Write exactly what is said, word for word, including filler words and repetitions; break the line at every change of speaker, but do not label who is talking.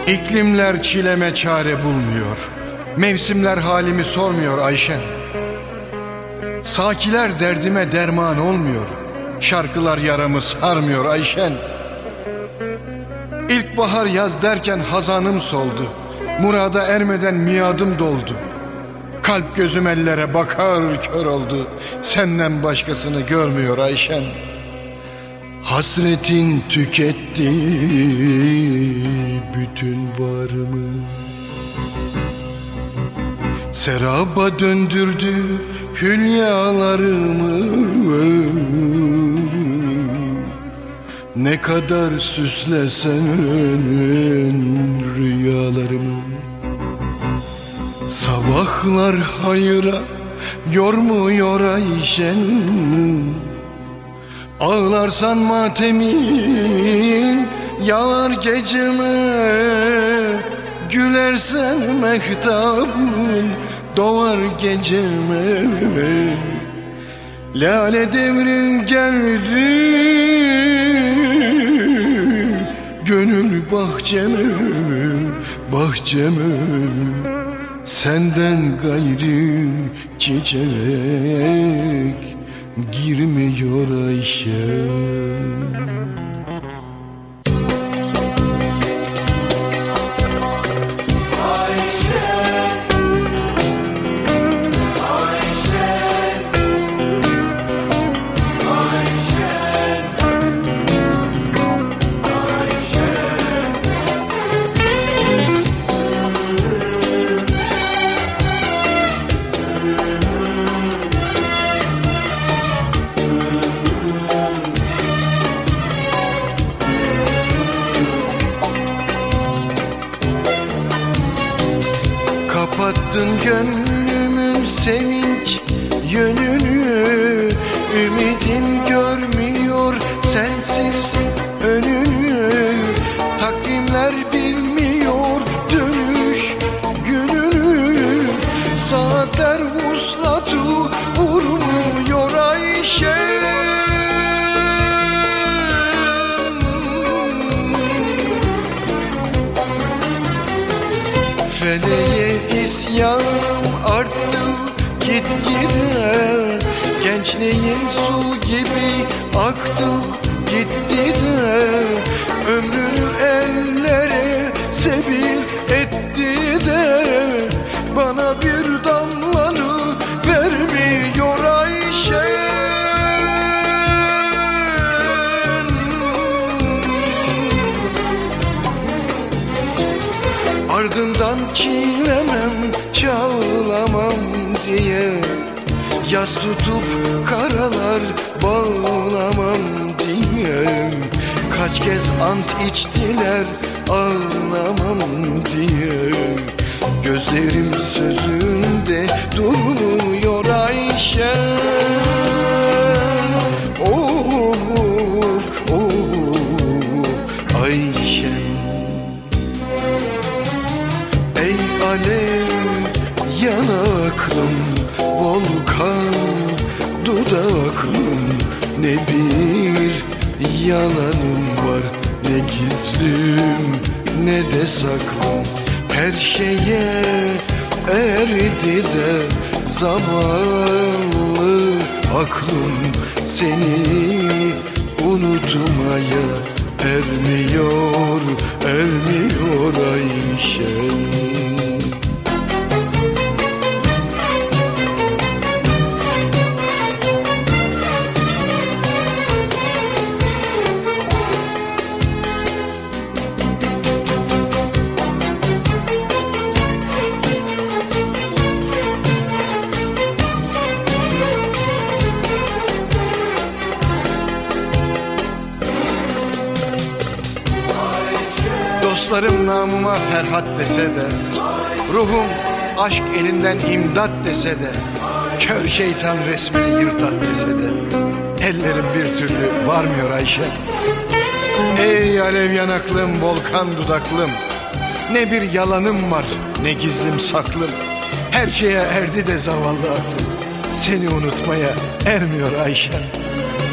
İklimler çileme çare bulmuyor, mevsimler halimi sormuyor Ayşen. Sakiler derdime derman olmuyor, şarkılar yaramı sarmıyor Ayşen. İlkbahar yaz derken hazanım soldu, murada ermeden miadım doldu. Kalp gözüm ellere bakar kör oldu, senden başkasını görmüyor Ayşen. Hasretin tüketti bütün varımı, seraba döndürdü hülyalarımı. Ne kadar süslesen rüyalarımı, sabahlar hayıra yormuyor Ayşen. Ağlarsan matemin yağar geceme, gülersen mehtabın doğar geceme. Lale devrin geldi gönül bahçeme, bahçeme. Senden gayrı çiçek girmiyor Ayşe. Kapattın gönlümün sevinç yönünü, ümidim görmüyor sensiz önünü. Takvimler bilmiyor dönüş gününü, saatler vuslatı vurmuyor Ayşe. Feleğe isyanım arttı gitgide, gençliğin su gibi aktı gitti de, ömrünü ellere sebil etti de, bana bir damlanı vermiyor Ayşe. Ardından çiğnemem, çağlamam diye, yas tutup karalar bağlamam diye. Kaç kez ant içtiler ağlamam diye, gözlerim sözünde durmuyor Ayşe. Of of Ayşe. Ey alev yanaklım, volkan dudaklım, ne bir yalanım var, ne gizlim ne de saklım. Her şeye erdi de zavallı aklım, seni unutmaya ermiyor, ermiyor Ayşe. Dostlarım namıma Ferhat dese de, ruhum aşk elinden imdat dese de, kör şeytan resmini yırtat dese de, ellerim bir türlü varmıyor Ayşe. Ey alev yanaklım, volkan dudaklım, ne bir yalanım var, ne gizlim saklım. Her şeye erdi de zavallı aklım, seni unutmaya ermiyor Ayşe.